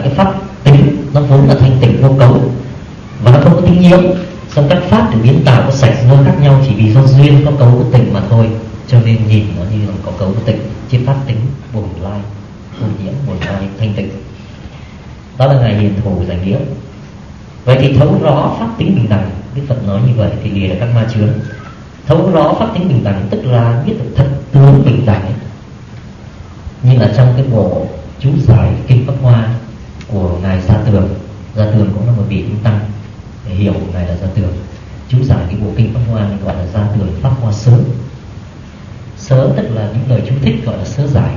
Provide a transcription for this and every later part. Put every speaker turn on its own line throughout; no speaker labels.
cái pháp tính nó vốn là thanh tịnh vô cấu và nó không có tính nhiễm, xong các pháp để biến tạo có sạch nơi khác nhau chỉ vì do duyên có cấu có tịnh mà thôi, cho nên nhìn nó như là có cấu có tịnh. Trên pháp tính bổn lai vô nhiễm, bổn lai thanh tịnh. Đó là ngài Hiền Thủ giải nghĩa. Vậy thì thấu rõ pháp tính bình đẳng, Đức Phật nói như vậy thì lìa được các ma chướng. Thấu rõ pháp tính bình đẳng tức là biết được thật tướng bình đẳng ấy. Như là trong cái bộ chú giải kinh Pháp Hoa của ngài Gia Tường cũng là một vị chúng tăng, để hiểu ngài là Gia Tường. Chú giải cái bộ kinh Pháp Hoa này gọi là Gia Tường Pháp Hoa Sớ. Sớ tức là những lời chú thích, gọi là sớ giải.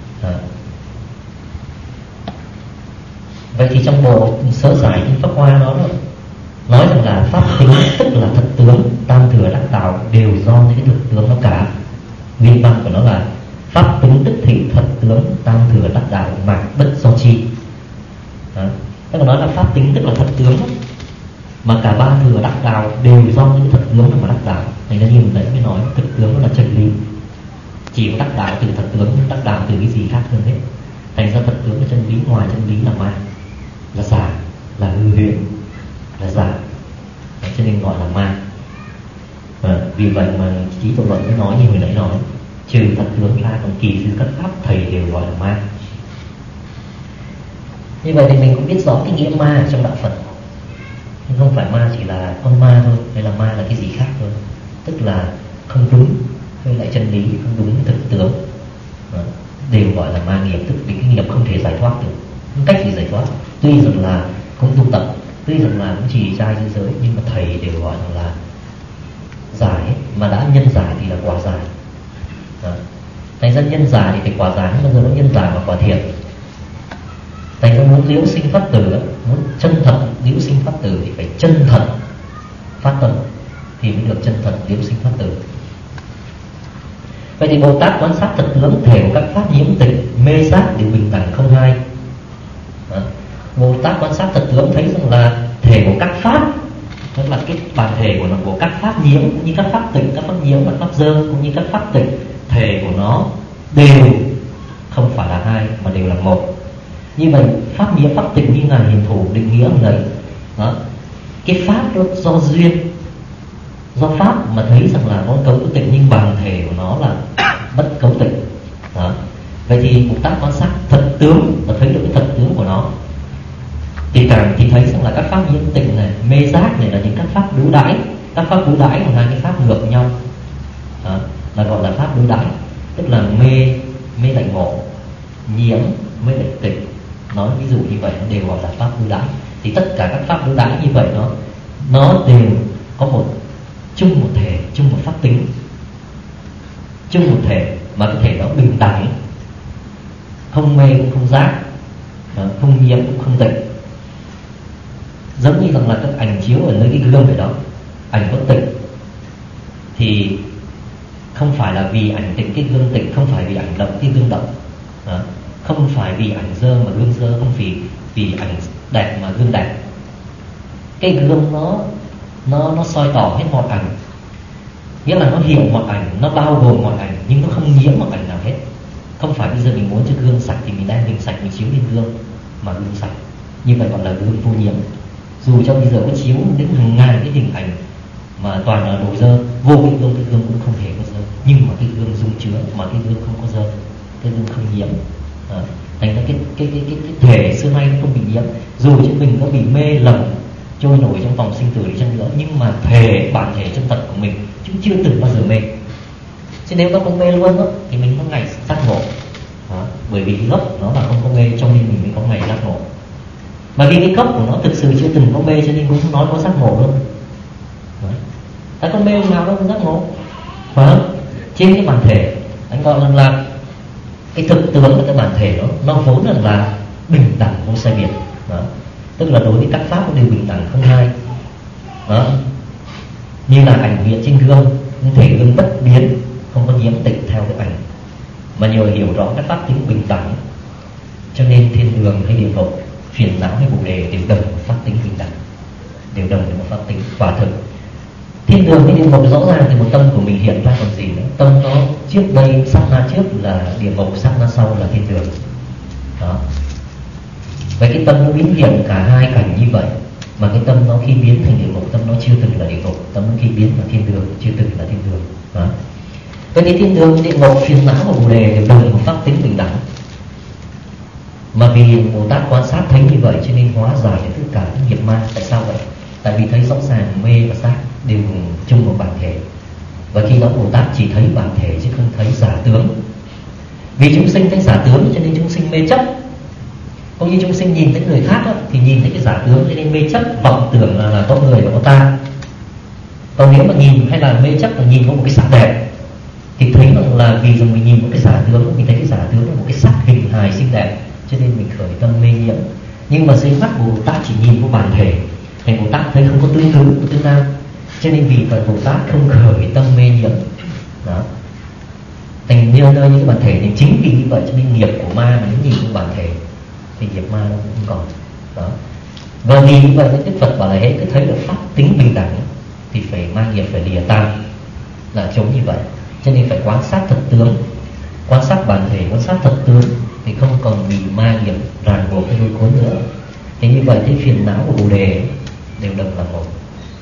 Vậy thì trong bộ sớ giải kinh Pháp Hoa nó nói rằng là pháp tính tức là thật tướng, tam thừa đắc đạo đều do những cái thực tướng nó cả. Nguyên văn của nó là pháp tính tức thị thật tướng, tam thừa đắc đạo mà bất do chi. Tức là nói là pháp tính tức là thật tướng, mà cả ba thừa đắc đạo đều do những thật tướng mà đắc đạo. Thành ra như nãy mới nói thực tướng nó là chân lý, chỉ có đắc đạo từ thật tướng, đắc đạo từ cái gì khác hơn hết. Thành ra thật tướng là chân lý, ngoài chân lý là ma, là giả, là hư huyễn, là giả. Cho nên gọi là ma. Vì vậy mà Chí Tổ Luận mới nói như hồi nãy nói, trừ thật tướng ra còn kỳ dư các pháp thầy đều gọi là ma. Như vậy thì mình cũng biết rõ cái nghĩa ma trong đạo Phật. Nhưng không phải ma chỉ là con ma thôi, hay là ma là cái gì khác thôi. Tức là không đúng với lại chân lý, không đúng với thực tướng, đều gọi là ma nghiệp. Tức vì cái nghiệp không thể giải thoát được, không cách gì giải thoát. Tuy rằng là cũng tu tập, tuy rằng là cũng trì trai giữ giới, nhưng mà thầy đều gọi là giải. Mà đã nhân giải thì là quả giải. Thành ra nhân giải thì phải quả giải, nhưng mà giờ nó nhân giải và quả thiện. Thành ra muốn liễu sinh phát tử, muốn chân thật liễu sinh phát tử thì phải chân thật phát tâm thì mới được chân thật liễu sinh phát tử. Vậy thì Bồ Tát quan sát thật tướng thể của các pháp nhiễm tịch, mê giác đều bình đẳng không hai. Bồ Tát quan sát thật tướng thấy rằng là thể của các pháp, tức là cái bản thể của nó, của các pháp nhiễm cũng như các pháp tịnh, các pháp nhiễm và pháp dơ cũng như các pháp tịnh, thể của nó đều không phải là hai mà đều là một. Như vậy pháp nhiễm pháp tịnh như ngài Hiền Thủ định nghĩa này, cái pháp đó do duyên, do pháp mà thấy rằng là nó cấu tịnh, nhưng bản thể của nó là bất cấu tịnh. Vậy thì Bồ Tát quan sát thật tướng và thấy được cái thật tướng của nó thì thấy rằng là các pháp nhiễm tịnh này, mê giác này là những các pháp đối đãi. Các pháp đối đãi là hai cái pháp ngược nhau, là gọi là pháp đối đãi. Tức là mê lại ngộ, nhiễm mê lại tịnh. Nói ví dụ như vậy đều gọi là pháp đối đãi. Thì tất cả các pháp đối đãi như vậy nó đều có một thể, chung một pháp tính, chung một thể, mà cái thể đó bình đẳng, không mê cũng không giác, không nhiễm cũng không tịnh. Giống như rằng là các ảnh chiếu ở nơi cái gương vậy đó, ảnh có tịnh thì không phải là vì ảnh tịnh cái gương tịnh, không phải vì ảnh động cái gương động, không phải vì ảnh dơ mà gương dơ, không vì ảnh đẹp mà gương đẹp. Cái gương nó soi tỏ hết mọi ảnh, nghĩa là nó hiểu mọi ảnh, nó bao gồm mọi ảnh, nhưng nó không nhiễm mọi ảnh nào hết. Không phải bây giờ mình muốn cho gương sạch thì mình đem mình sạch mình chiếu lên gương mà gương sạch, như vậy gọi là gương vô nhiễm. Dù cho bây giờ có chiếu đến hàng ngàn cái hình ảnh mà toàn là đồ dơ, vô cái gương cũng không hề có dơ, nhưng mà cái gương dung chứa, mà cái gương không có dơ, cái gương không nhiễm. Thành ra cái thể xưa nay nó không bị nhiễm. Dù chứ mình có bị mê lầm trôi nổi trong vòng sinh tử đi chăng nữa, nhưng mà bản thể chân thật của mình chúng chưa từng bao giờ mê. Chứ nếu nó không mê luôn đó, thì mình có ngày giác ngộ. Bởi vì cái gốc nó là không có mê, cho nên mình mới có ngày giác ngộ. Mà vì cái gốc của nó thực sự chưa từng có mê, cho nên cũng không nói có giác ngộ đâu. Ta có mê nào đâu có giác ngộ, phải không? Trên cái bản thể anh gọi là cái thực tướng của cái bản thể nó vốn là bình đẳng không sai biệt. Tức là đối với các pháp đều bình đẳng không hai. Như là ảnh hiện trên gương, nhưng thể gương bất biến, không có nhiễm tịnh theo cái ảnh. Mà nhờ hiểu rõ các pháp tính bình đẳng, cho nên thiên đường hay địa ngục, phiền não hay bồ đề đều đồng một pháp tính bình đẳng, đều đồng một pháp tính quả thực. Thiên đường hay địa ngục rõ ràng thì một tâm của mình hiện ra còn gì nữa. Tâm nó trước đây sát na trước là địa ngục, sát na sau là thiên đường. Vậy cái tâm nó biến hiện cả hai cảnh như vậy, mà cái tâm nó khi biến thành địa ngục, tâm nó chưa từng là địa ngục, tâm nó khi biến là thiên đường chưa từng là thiên đường. Đó. Vậy thì thiên đường, địa ngục, phiền não và bồ đề đều đồng một pháp tính bình đẳng. Mà vì Bồ Tát quan sát thấy như vậy cho nên hóa giải được tất cả những nghiệp ma. Tại sao vậy? Tại vì thấy rõ ràng mê và sắc đều chung một bản thể. Và khi đó Bồ Tát chỉ thấy bản thể chứ không thấy giả tướng. Vì chúng sinh thấy giả tướng cho nên chúng sinh mê chấp. Cũng như chúng sinh nhìn thấy người khác đó, thì nhìn thấy cái giả tướng cho nên mê chấp, vọng tưởng là có người và có ta. Còn nếu mà nhìn hay là mê chấp là nhìn có một cái sắc đẹp, thì thấy rằng là vì rằng mình nhìn một cái giả tướng, mình thấy cái giả tướng là một cái sắc hình hài xinh đẹp, cho nên mình khởi tâm mê nhiễm. Nhưng mà dưới mắt Bồ Tát chỉ nhìn vào bản thể, thành Bồ Tát thấy không có tương ứng của tương nam, cho nên vì vậy Bồ Tát không khởi tâm mê nhiễm. Đó. Thành nơi những bản thể thì chính vì như vậy cho nên nghiệp của ma mà nếu nhìn vào bản thể thì nghiệp ma nó cũng không còn. Đó. Và vì như vậy Đức Phật bảo là hết cứ thấy được pháp tính bình đẳng thì phải ma nghiệp phải lìa tan, là chống như vậy. Cho nên phải quan sát thật tướng, quan sát bản thể, quan sát thật tướng thì không còn bị ma nghiệp ràng buộc hay lôi cuốn nữa. Thì như vậy thì phiền não của bồ đề đều đồng là một,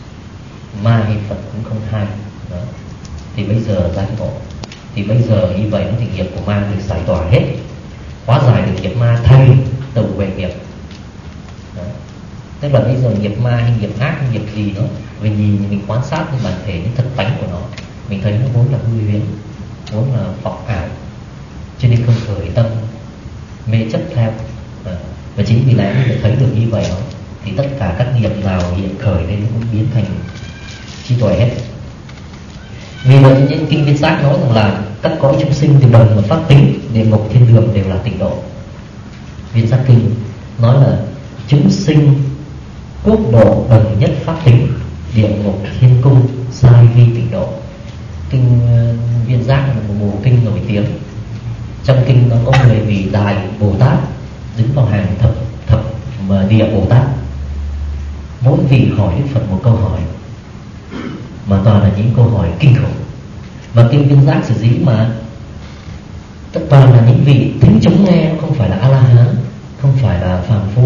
ma hay Phật cũng không hai. Đó. Thì bây giờ giác ngộ, thì bây giờ như vậy thì nghiệp của ma được giải tỏa hết, hóa giải được nghiệp ma thành tẩu về nghiệp. Đó. Tức là bây giờ nghiệp ma hay nghiệp ác hay nghiệp gì đó, mình nhìn mình quan sát cái bản thể, những thật tánh của nó, mình thấy nó vốn là hư huyễn, vốn là vọng ảo, cho nên không khởi tâm mê chấp theo. Và chính vì lẽ mình thấy được như vậy đó, thì tất cả các nghiệp nào hiện khởi lên cũng biến thành trí tuệ hết. Vì vậy những kinh Viên Giác nói rằng là các cõi chúng sinh đều đồng một pháp tính, địa ngục thiên đường đều là tịnh độ. Viên Giác kinh nói là chúng sinh quốc độ đồng nhất pháp tính, địa ngục thiên cung sai vi tịnh độ. Kinh Viên Giác là một bộ kinh nổi tiếng. Trong kinh nó có 10 vị đại Bồ Tát đứng vào hàng thập địa Bồ Tát. Mỗi vị hỏi Đức Phật một câu hỏi mà toàn là những câu hỏi kinh khủng. Và kinh Viên Giác sở dĩ mà toàn là những vị thính chúng nghe, không phải là A-la-hán, không phải là phàm phu,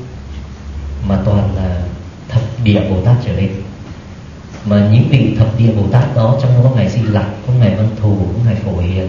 mà toàn là thập địa Bồ Tát trở lên. Mà những vị thập địa Bồ Tát đó trong đó có ngài Di Lặc, có ngài Văn Thù, có ngài Phổ Hiền.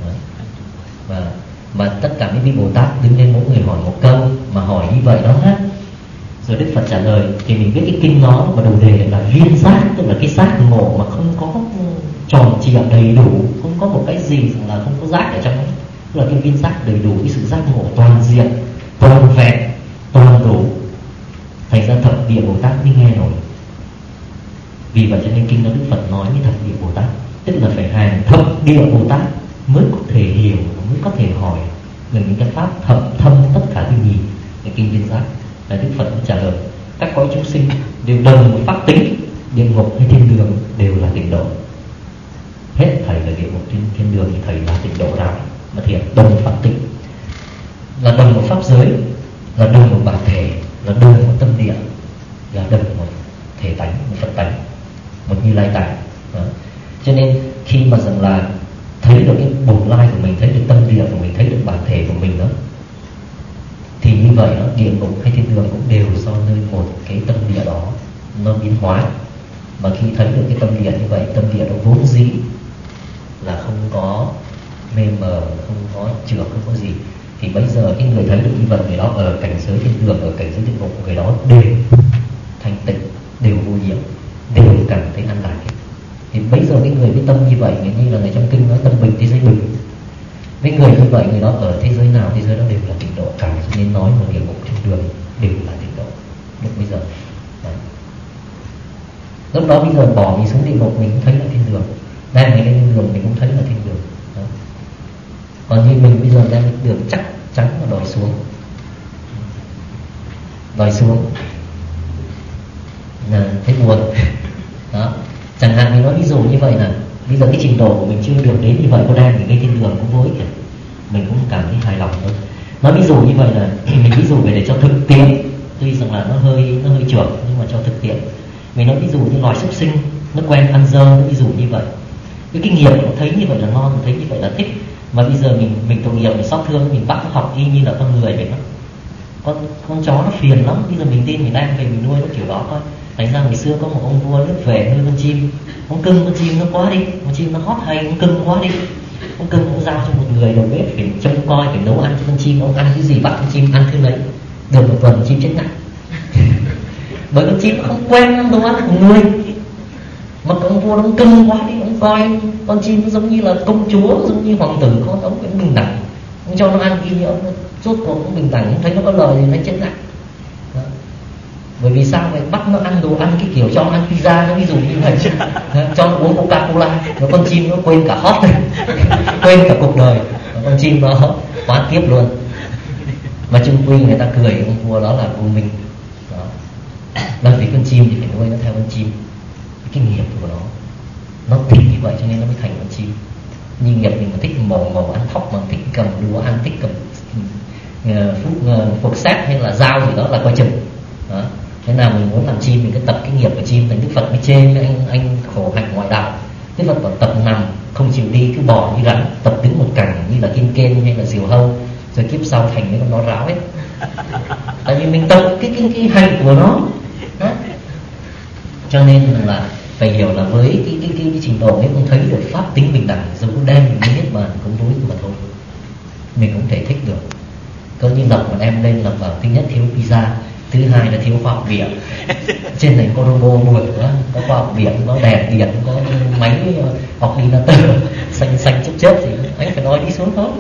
Mà tất cả những vị Bồ Tát đứng lên mỗi người hỏi một câu, mà hỏi như vậy đó hết. Rồi Đức Phật trả lời thì mình biết cái kinh nó và đầu đề là viên giác, tức là cái giác ngộ mà không có tròn trịa đầy đủ, không có một cái gì là không có giác ở trong đó. Tức là cái viên giác đầy đủ, cái sự giác ngộ toàn diện, toàn vẹn, toàn đủ. Thành ra thập địa Bồ Tát mới nghe nổi. Vì vậy cho nên kinh đó Đức Phật nói với thập địa Bồ Tát, tức là phải hàng thập địa Bồ Tát mới có thể hiểu, mới có thể hỏi về những cái pháp thâm tất cả thứ nhì về kinh Viên Giác. Là Đức Phật trả lời các cõi chúng sinh đều đồng một pháp tính, địa ngục hay thiên đường đều là tịnh độ. Hết thầy là địa ngục thiên đường thì thầy là tịnh độ nào mà thiện đồng pháp tính, là đồng một pháp giới, là đồng một bản thể, là đồng một tâm địa, là đồng một thể tánh, một Phật tánh, một Như Lai tánh. Cho nên khi mà rằng là thấy được cái bổn lai của mình, thấy được tâm địa của mình, thấy được bản thể của mình đó, thì như vậy đó, địa ngục hay thiên đường cũng đều do nơi một cái tâm địa đó nó biến hóa. Mà khi thấy được cái tâm địa như vậy, tâm địa nó vốn dĩ là không có mê mờ, không có trược, không có gì, thì bây giờ cái người thấy được như vậy, người đó ở cảnh giới thiên đường, ở cảnh giới địa ngục, người đó đều thanh tịnh, đều vô nhiễm, đều cảm thấy an lạc. Thì bây giờ cái người với tâm như vậy, như là người trong kinh nói tâm bình thế giới bình, với người như vậy, người đó ở thế giới nào, thế giới đó đều là tịnh độ cả. Cho nên nói một địa ngục thiên đường đều là tịnh độ lúc bây giờ. Đấy. Lúc đó bây giờ bỏ mình xuống địa ngục mình cũng thấy là thiên đường, đang mình lên thiên đường mình cũng thấy là thiên đường. Đó. Còn như mình bây giờ đang đường chắc chắn mà đòi xuống là thấy buồn. Đó. Chẳng hạn mình nói ví dụ như vậy là bây giờ cái trình độ của mình chưa được đến như vậy, có đang thì cái thiên đường cũng vối kìa, mình cũng cảm thấy hài lòng hơn. Nói ví dụ như vậy là mình ví dụ về để cho thực tiễn, tuy rằng là nó hơi trượt nhưng mà cho thực tiễn. Mình nói ví dụ như loài súc sinh nó quen ăn dơ, ví dụ như vậy, cái kinh nghiệm nó thấy như vậy là ngon, thấy như vậy là thích. Mà bây giờ mình tội nghiệp, mình xót thương, mình bắt nó học y như là con người vậy đó. con chó nó phiền lắm, bây giờ mình tin mình đem về mình nuôi nó kiểu đó thôi. Thành ra ngày xưa có một ông vua lướt về nuôi con chim, ông cưng con chim nó quá đi, con chim nó hót hay, ông cưng quá đi, ông cưng ông giao cho một người đầu bếp phải trông coi, phải nấu ăn cho con chim, ông ăn cái gì bắt con chim ăn thứ đấy, được một tuần chim chết ngắt. Bởi con chim nó không quen ăn đồ ăn của người, mà ông vua ông cưng quá đi, ông coi con chim nó giống như là công chúa, giống như hoàng tử, con ông cũng bình đẳng, ông cho nó ăn kia, ông rốt cuộc cũng bình đẳng, ông thấy nó có lời thì nó chết ngắt. Bởi vì sao vậy? Bắt nó ăn đồ ăn cái kiểu cho nó ăn pizza, nó ví dụ như vậy, cho nó uống Coca-Cola, nó con chim nó quên cả hót, quên cả cuộc đời, con chim nó quá tiếp luôn. Mà chung quy người ta cười ông vua đó là vô minh đó. Bởi vì con chim thì phải nuôi nó theo con chim, cái nghiệp của nó thích như vậy cho nên nó mới thành con chim. Như nghiệp mình mà thích mổ ăn thóc, mà thích cầm đũa ăn, thích cầm phục xét hay là dao gì đó là coi chừng đó. Thế nào mình muốn làm chim mình cứ tập cái nghiệp của chim. Thành Đức Phật mới chê với anh khổ hạnh ngoại đạo. Đức Phật bảo tập nằm không chịu đi, cứ bò như rắn, tập đứng một cẳng như là kim kên hay là diều hâu, rồi kiếp sau thành mấy con nó ráo ấy. Tại vì mình tập cái hành của nó đó. Cho nên là phải hiểu là với cái trình độ nếu không thấy được pháp tính bình đẳng, dù có đem mình biết mà cũng đối mà thôi, mình cũng thể thích được. Có như lập một em lên lập vào, thứ nhất thiếu pizza, thứ hai là thiếu khoa học điện. Trên này có robot buồn nữa, có khoa học điện, có đèn điện, có máy ordinator xanh chớp gì, anh phải nói đi xuống thôi.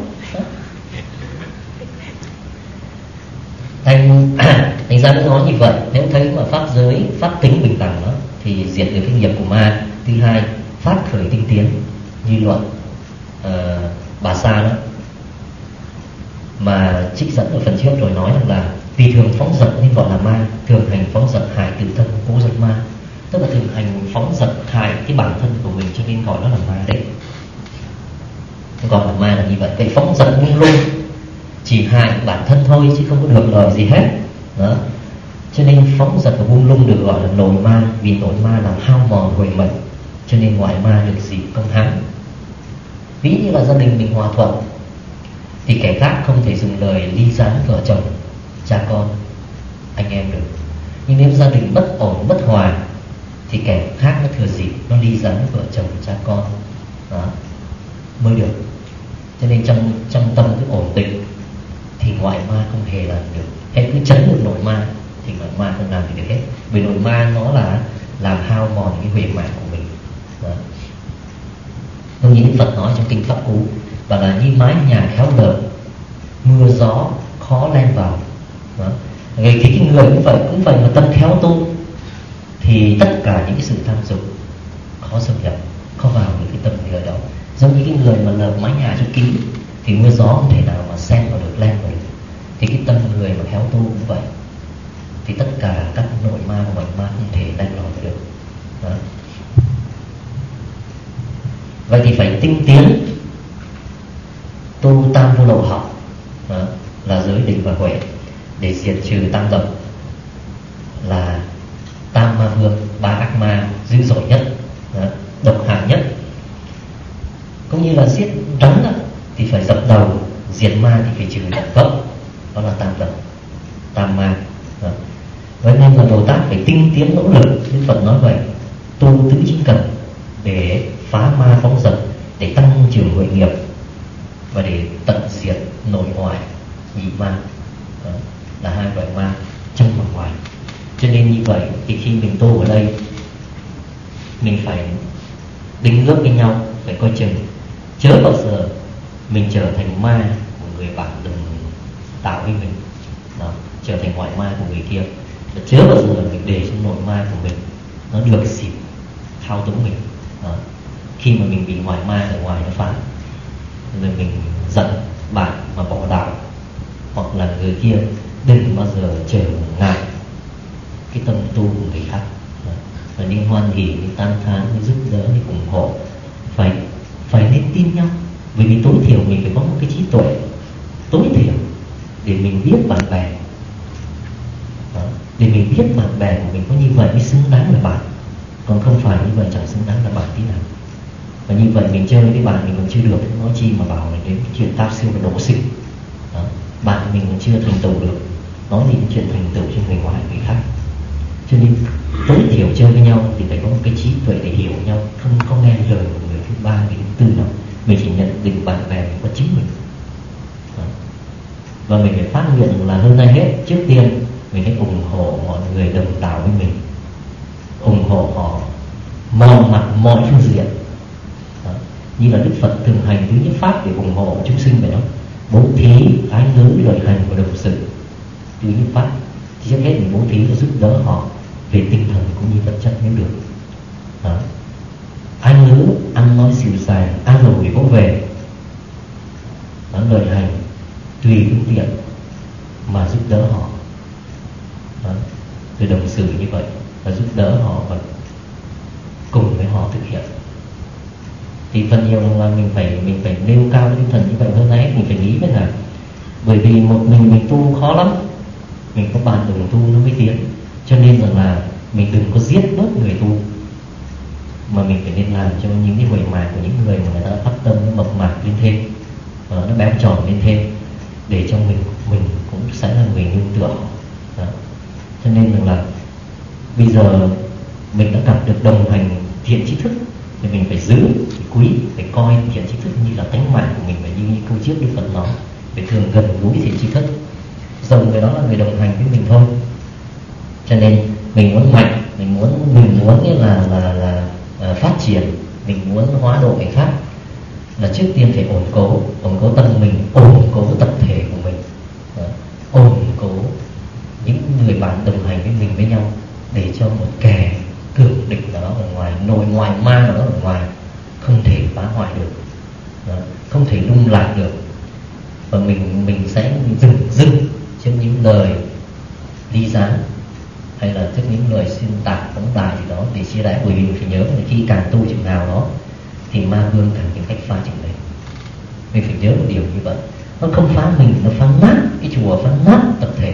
Thành ra nó nói như vậy. Nếu thấy mà pháp giới, pháp tính bình đẳng đó, thì diệt được cái nghiệp của ma. Thứ hai, phát khởi tinh tiến. Như luận Bà Sa đó mà trích dẫn ở phần trước rồi nói rằng là vì thường phóng dật nên gọi là ma, thường hành phóng dật hại tự thân cố giật ma. Tức là thường hành phóng dật hại cái bản thân của mình cho nên gọi nó là ma đấy, gọi là ma là như vậy. Vậy phóng dật buông lung chỉ hại bản thân thôi chứ không có được lợi gì hết đó. Cho nên phóng dật và buông lung được gọi là nội ma, vì nội ma làm hao mòn huệ mệnh, cho nên ngoại ma được dịp công hán. Ví như là gia đình mình hòa thuận thì kẻ khác không thể dùng lời ly gián vợ chồng, cha con, anh em được. Nhưng nếu gia đình bất ổn, bất hòa thì kẻ khác nó thừa dịp nó ly gián vợ chồng, cha con đó mới được. Cho nên trong tâm cứ ổn định thì ngoại ma không hề làm được. Hãy cứ chấn được nội ma thì ngoại ma không làm gì được hết. Vì nội ma nó là làm hao mòn cái huệ mạng của mình đó. Tôi nghĩ Phật nói trong kinh Pháp Cú và là như mái nhà khéo lợp, mưa gió khó len vào đó. Cái người cũng vậy mà tâm khéo tu thì tất cả những cái sự tham dục khó xâm nhập, khó vào được cái tâm người đó. Giống như cái người mà lợp mái nhà cho kín thì mưa gió không thể nào mà xen vào được, len vào được. Thì cái tâm người mà khéo tu cũng vậy, thì tất cả các nội ma và ngoại ma không thể len lỏi được đó. Vậy thì phải tinh tiến tu tam vô lậu học đó, là giới định và huệ, để diệt trừ tam độc, là tam ma vương, ba ác ma dữ dội nhất đó, độc hại nhất. Cũng như là giết rắn đó, thì phải dập đầu, diệt ma thì phải trừ tận gốc, đó là tam độc, tam ma đó. Vậy nên là Bồ Tát phải tinh tiến nỗ lực. Đức Phật nói vậy, tu tứ chính cần để phá ma phóng dật, để tăng trưởng huệ nghiệp và để tận diệt nội ngoại nhị ma đó, là hai loại ma trong và ngoài. Cho nên như vậy thì khi mình tu ở đây mình phải đính ước với nhau, phải coi chừng chớ bao giờ mình trở thành ma của người bạn đừng tạo với mình đó, trở thành ngoại ma của người kia. Và chớ bao giờ mình để cho nội ma của mình nó được dịp thao túng mình đó. Khi mà mình bị ngoại ma ở ngoài nó phá, rồi mình giận bạn mà bỏ đạo, hoặc là người kia, đừng bao giờ trở ngại cái tâm tu của người khác đó. Và nên hoan hỉ, nên tán thán, nên giúp đỡ, nên ủng hộ, phải nên tin nhau. Bởi vì tối thiểu mình phải có một cái trí tuệ tối thiểu để mình biết bạn bè đó, để mình biết bạn bè của mình có như vậy mới xứng đáng là bạn, còn không phải như vậy chẳng xứng đáng là bạn tí nào. Và như vậy mình chơi với bạn mình còn chưa được, nói chi mà bảo đến chuyện táp siêu và đổ xịn đó. Bạn mình còn chưa thành tựu được nói gì chuyện thành tựu cho người ngoài người khác. Cho nên tối thiểu chơi với nhau thì phải có một cái trí tuệ để hiểu nhau, không có nghe lời của người thứ ba, người thứ tư nào. Mình chỉ nhận định bạn bè của chính mình. Đó. Và mình phải phát nguyện là hơn ai hết, trước tiên mình hãy ủng hộ mọi người đồng đạo với mình, ủng hộ họ mọi mặt mọi phương diện. Đó. Như là Đức Phật thường hành tứ nhất pháp để ủng hộ chúng sinh vậy đó: bố thí, ái ngữ, lợi hành và đồng sự. Tứ nhất pháp thì trước hết mình bố thí và giúp đỡ họ về tinh thần cũng như vật chất nếu được. Đó. Ái ngữ, ăn nói dịu dàng, an ủi vỗ về. Đó, lợi hành tùy phương tiện mà giúp đỡ họ. Đó. Rồi đồng sự như vậy và giúp đỡ họ và cùng với họ thực hiện. Thì phần nhiều là mình phải nêu cao cái tinh thần như vậy hơn ấy. Mình phải nghĩ với là bởi vì một mình tu khó lắm, mình có bạn đồng tu nó mới tiến. Cho nên rằng là mình đừng có giết bớt người tu, mà mình phải nên làm cho những cái huệ mạc của những người mà người ta phát tâm nó mập mạp lên thêm, nó béo tròn lên thêm, để cho mình cũng sẽ là người nương tựa. Đó. Cho nên rằng là bây giờ mình đã gặp được đồng hành thiện tri thức thì mình phải giữ, phải quý, phải coi thiện tri thức như là tánh mạng của mình, và như câu trước Đức Phật nói, phải thường gần gũi thiện tri thức, dầu người đó là người đồng hành với mình thôi. Cho nên mình muốn mạnh, mình muốn là phát triển, mình muốn hóa độ người khác, là trước tiên phải ổn cố tâm mình, ổn cố tập thể của mình, ổn cố những người bạn đồng hành với mình với nhau, để cho một kẻ cường địch nào đó ở ngoài, nội ngoại ma nào đó ở ngoài không thể phá hoại được, không thể lung lạc được. Và mình sẽ dừng trước những lời ly gián hay là trước những lời xuyên tạc phóng đại gì đó để chia rẽ. Bởi vì mình phải nhớ là khi càng tu chừng nào đó thì ma vương càng tìm cách phá chừng đấy. Mình phải nhớ một điều như vậy. Nó không phá mình, nó phá nát cái chùa, phá nát tập thể.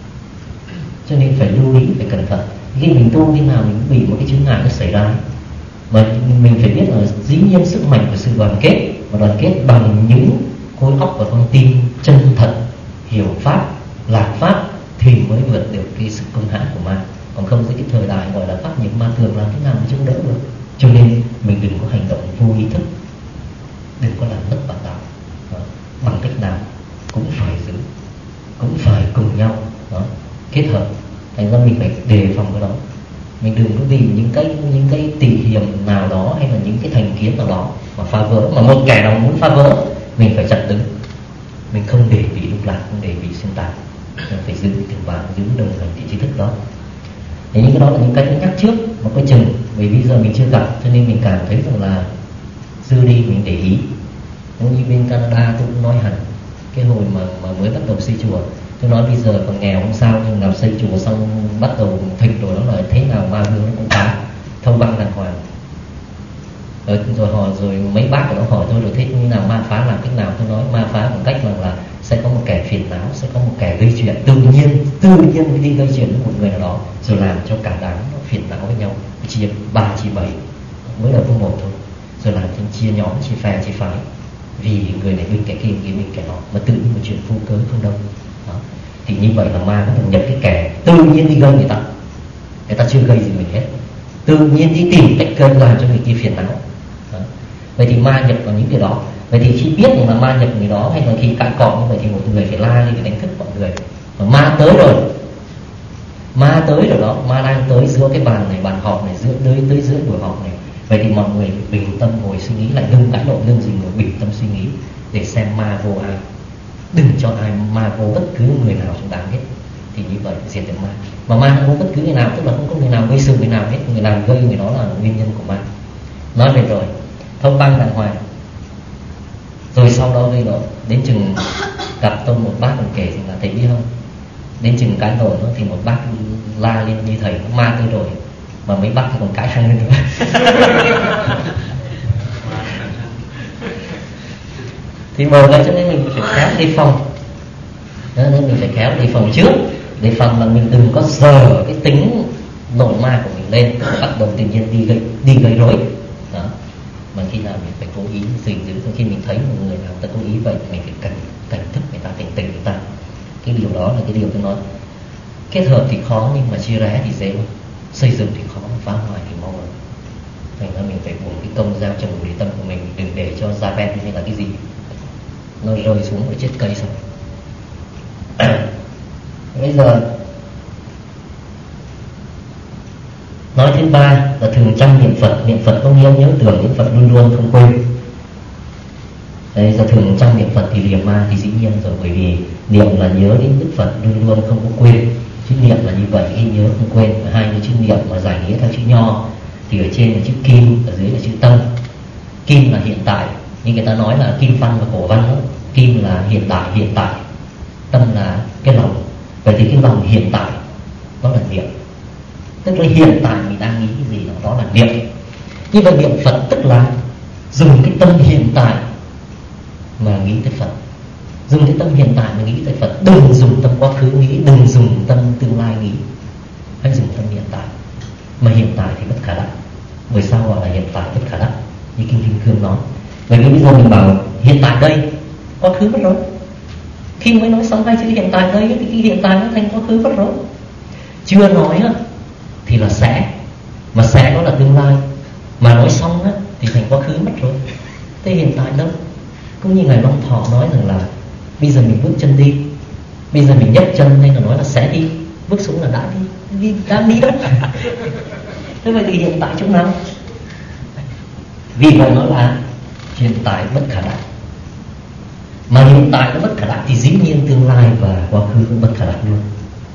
Cho nên phải lưu ý, phải cẩn thận. Khi mình tu khi nào mình bị một cái chướng ngại nó xảy ra, mà mình phải biết là dĩ nhiên sức mạnh của sự đoàn kết, và đoàn kết bằng những khối óc và con tim chân thật, hiểu pháp, lạc pháp, thì mới vượt được cái sự công hãm của ma. Còn không, với cái thời đại gọi là pháp nhiễm ma thường, làm thế nào mà chống đỡ được. Cho nên mình đừng có hành động vô ý thức, đừng có làm mất bản đạo. Bằng cách nào cũng phải giữ, cũng phải cùng nhau đó, kết hợp. Thành ra mình phải đề phòng cái đó. Mình đừng có vì những cái tỳ hiềm nào đó hay là những cái thành kiến nào đó mà phá vỡ. Mà một kẻ nào muốn phá vỡ, mình phải chặn đứng, mình không để bị lung lạc, không để bị xuyên tạc. Mình phải giữ tình bạn, giữ đồng hành cái tri thức đó. Thì những cái đó là những cái nhắc trước mà coi chừng, vì bây giờ mình chưa gặp, cho nên mình cảm thấy rằng là dư đi mình để ý. Giống như bên Canada tôi cũng nói hẳn, cái hồi mà mới bắt đầu xây chùa, tôi nói bây giờ còn nghèo không sao, nhưng nào xây chùa xong bắt đầu thịnh rồi đó là thế nào ma vương nó cũng phá, thông băng đàng hoàng. Rồi mấy bác của nó hỏi tôi rồi thế như nào ma phá, làm cách nào? Tôi nói ma phá bằng cách là sẽ có một kẻ phiền não, sẽ có một kẻ gây chuyện, tự nhiên mới đi gây chuyện với một người nào đó, rồi làm cho cả đám nó phiền não với nhau, chia 3 chia 7 mới là không một thôi, rồi làm cho chia nhóm, chia phe, chia phái, vì người này bên kẻ kia, người bên kẻ nọ, mà tự nhiên một chuyện vô cớ không đâu. Đó. Thì như vậy là ma nó nhập cái kẻ tự nhiên đi gây người ta chưa gây gì mình hết, tự nhiên đi tìm cách gây làm cho người kia phiền não. Đó. Vậy thì ma nhập vào những điều đó. Vậy thì khi biết là ma nhập người đó, hay là khi cãi cọ như vậy, thì một người phải la lên để đánh thức mọi người. Mà ma tới rồi đó, ma đang tới giữa cái bàn này, bàn họp này, tới giữa buổi họp này. Vậy thì mọi người bình tâm ngồi suy nghĩ lại, đừng cãi lộn, đừng gì, ngồi bình tâm suy nghĩ để xem ma vô ai. Đừng cho ai ma vô bất cứ người nào trong đám hết. Thì như vậy diệt được ma. Mà ma không có bất cứ người nào, tức là không có người nào gây sự người nào hết. Người nào gây người đó là nguyên nhân của ma. Nói về rồi, thông băng đàng hoàng. Rồi sau đó gây đó, đến chừng gặp tôi một bác còn kể thì là thầy biết không, đến chừng cãi lộn thì một bác la lên như thầy ma tôi rồi, mà mấy bác thì còn cãi hăng lên nữa. Thì bởi vậy cho nên mình phải khéo đề phòng. Nên mình phải khéo đề phòng trước, đề phòng là mình đừng có dờ cái tính nội ma của mình lên, bắt đầu tự nhiên đi gây rối. Đó. Mà khi nào mình phải cố ý gìn giữ. Khi mình thấy một người nào ta cố ý vậy, mình phải cảnh thức người ta, cảnh tỉnh người ta. Cái điều đó là cái điều tôi nói Kết hợp thì khó nhưng mà chia rẽ thì dễ, xây dựng thì khó, phá hoại thì mau lắm. Thành ra mình phải buông cái công gieo trồng để tâm của mình, đừng để cho Jabez hay là cái gì nó rơi xuống ở trên cây xong. Bây giờ nói thứ ba là thường chăm niệm Phật. Niệm Phật có nghĩa nhớ tưởng niệm Phật luôn luôn không quên. Đấy, giờ thường chăm niệm Phật thì lìa ma thì dĩ nhiên rồi, bởi vì niệm là nhớ đến Đức Phật luôn luôn không có quên. Chữ niệm là như vậy, ghi nhớ không quên. Và hai cái chữ niệm mà giải nghĩa theo chữ nho thì ở trên là chữ kim, ở dưới là chữ tâm. Kim là hiện tại, như người ta nói là kim văn và cổ văn đó. Kim là hiện tại, tâm là cái lòng. Vậy thì cái lòng hiện tại đó là niệm, tức là hiện tại mình đang nghĩ cái gì đó là niệm. Như vậy niệm Phật tức là dùng cái tâm hiện tại mà nghĩ tới Phật, dùng cái tâm hiện tại mà nghĩ tới Phật. Đừng dùng tâm quá khứ nghĩ, đừng dùng tâm tương lai nghĩ, hãy dùng tâm hiện tại. Mà hiện tại thì bất khả đắc. Bởi sao gọi là hiện tại bất khả đắc? Như Kinh Kim Cương nói. Bởi vì bây giờ mình bảo hiện tại đây, quá khứ mất rồi. Khi mới nói xong hai chữ hiện tại đây thì cái hiện tại nó thành quá khứ mất rồi. Chưa nói thì là sẽ, mà sẽ đó là tương lai, mà nói xong thì thành quá khứ mất rồi. Thế hiện tại đâu? Cũng như Ngài Long Thọ nói rằng là bây giờ mình bước chân đi, bây giờ mình nhấc chân nên là nói là sẽ đi, bước xuống là đã đi, đang đi đó. Thế vậy thì hiện tại chỗ nào? Vì vậy nó là hiện tại bất khả đắc. Mà hiện tại nó bất khả đắc thì dĩ nhiên tương lai và quá khứ cũng bất khả đắc luôn.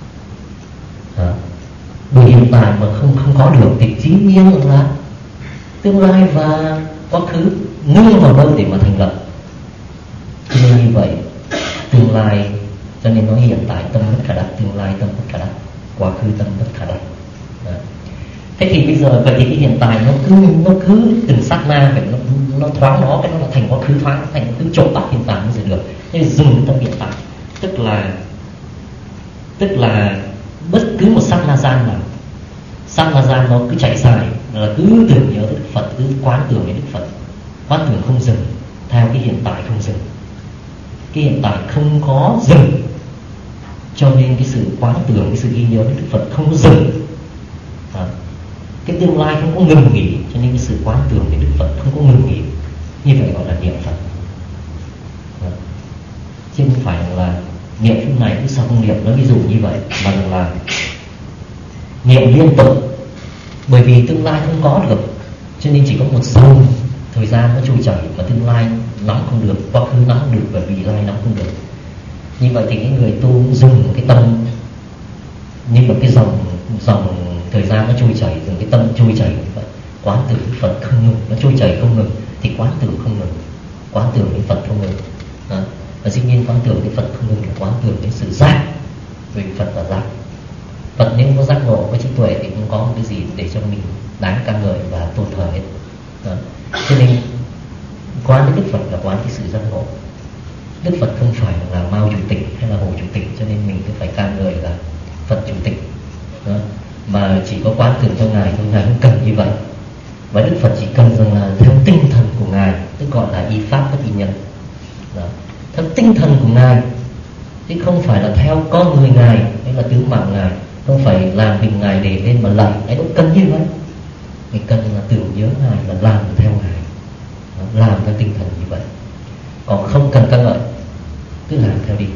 Bởi hiện tại mà không có được thì dĩ nhiên là tương lai và quá khứ nương vào đâu để mà thành lập. Cho nên như vậy tương lai, cho nên nói hiện tại tâm bất khả đắc, tương lai tâm bất khả đắc, quá khứ tâm bất khả đắc. Thế thì bây giờ vậy thì cái hiện tại nó cứ từng sát na phải nó thoáng nó, cái nó là thành quá khứ thoáng, thành cứ trộn bắt hiện tại mới giờ được. Nên dùng cái tâm hiện tại, tức là bất cứ một sát na gian nào, sát na gian nó cứ chạy dài là cứ tưởng nhớ Đức Phật, cứ quán tưởng đến Đức Phật, quán tưởng không dừng, theo cái hiện tại không dừng. Cái hiện tại không có dừng, cho nên cái sự quán tưởng, cái sự ghi nhớ đến Đức Phật không có dừng. Cái tương lai không có ngừng nghỉ, cho nên cái sự quán tưởng đến Đức Phật không có ngừng nghỉ. Như vậy gọi là niệm Phật. Chứ không phải là niệm phút này cứ sao không niệm. Nó ví dụ như vậy, mà là niệm liên tục. Bởi vì tương lai không có được, cho nên chỉ có một dòng thời gian nó trôi chảy, mà tương lai nắm không được, quá khứ nắm không được, và vị lai nắm không được. Như vậy thì cái người tu dùng cái tâm như một cái dòng thời gian nó trôi chảy, dùng cái tâm trôi chảy như vậy, quán tưởng Đức Phật không ngừng, nó trôi chảy không ngừng thì quán tưởng không ngừng, quán tưởng đến Phật không ngừng. Và dĩ nhiên quán tưởng đến Phật không ngừng là quán tưởng đến sự giác, vì Phật là giác. Phật nếu có giác ngộ, có trí tuệ thì không có một cái gì để cho mình đáng ca ngợi và tôn thờ hết. Cho nên quán đến Đức Phật là quán cái sự giác ngộ. Đức Phật không phải là Mao Chủ tịch hay là Hồ Chủ tịch, cho nên mình cứ phải ca ngợi là Phật Chủ tịch. Mà chỉ có quán tưởng cho Ngài thôi, Ngài không cần như vậy. Và Đức Phật chỉ cần rằng là theo tinh thần của Ngài, tức gọi là y pháp bất y nhân. Theo tinh thần của Ngài, chứ không phải là theo con người Ngài hay là tướng mạo Ngài, không phải làm hình Ngài để lên mà lạy. Ấy đâu cần như vậy. Mình cần là tưởng nhớ Ngài, là làm theo Ngài, làm theo tinh thần như vậy. Còn không cần ca ngợi, cứ làm theo đi.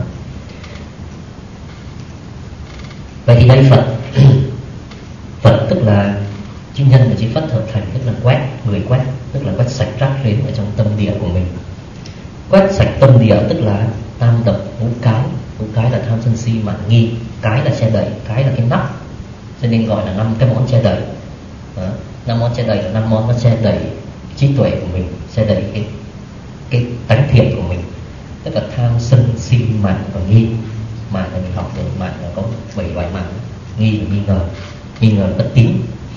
Vậy thì đây Phật Phật tức là chữ nhân và chữ Phật hợp thành, tức là quét, người quét, tức là quét sạch rác rến ở trong tâm địa của mình. Quét sạch tâm địa tức là tam độc ngũ cái là tham sân si mạn nghi, cái là che đậy, cái là cái nắp, cho nên gọi là 5 cái món che đậy. 5 món che đậy là 5 món nó che đậy trí tuệ của mình, che đậy cái tánh thiện của mình, tức là tham sân si mạn và nghi. Mạn là mình học rồi, mạn là có 7 loại mạn. Nghi là nghi ngờ bất tín.